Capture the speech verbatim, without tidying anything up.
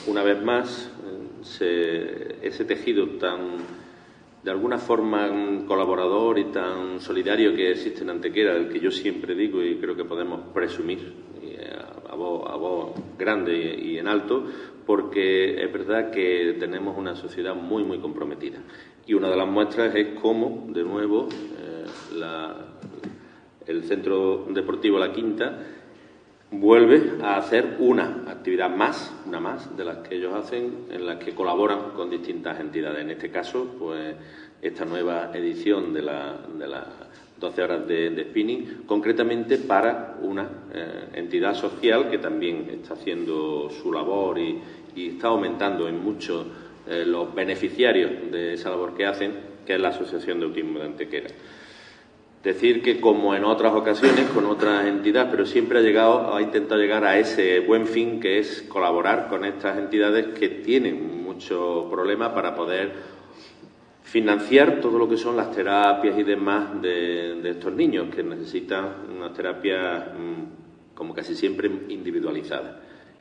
una vez más, se, ese tejido tan, de alguna forma, colaborador y tan solidario que existe en Antequera, del que yo siempre digo y creo que podemos presumir a, a, voz, a voz grande y, y en alto, porque es verdad que tenemos una sociedad muy, muy comprometida. Y una de las muestras es cómo, de nuevo, eh, la, el Centro Deportivo La Quinta vuelve a hacer una actividad más, una más de las que ellos hacen, en las que colaboran con distintas entidades. En este caso, pues esta nueva edición de las de la doce horas de, de spinning, concretamente para una eh, entidad social que también está haciendo su labor y, y está aumentando en mucho eh, los beneficiarios de esa labor que hacen, que es la Asociación de Autismo de Antequera. Decir que, como en otras ocasiones, con otras entidades, pero siempre ha llegado, ha intentado llegar a ese buen fin, que es colaborar con estas entidades que tienen muchos problemas para poder financiar todo lo que son las terapias y demás de, de estos niños, que necesitan unas terapias, como casi siempre, individualizadas.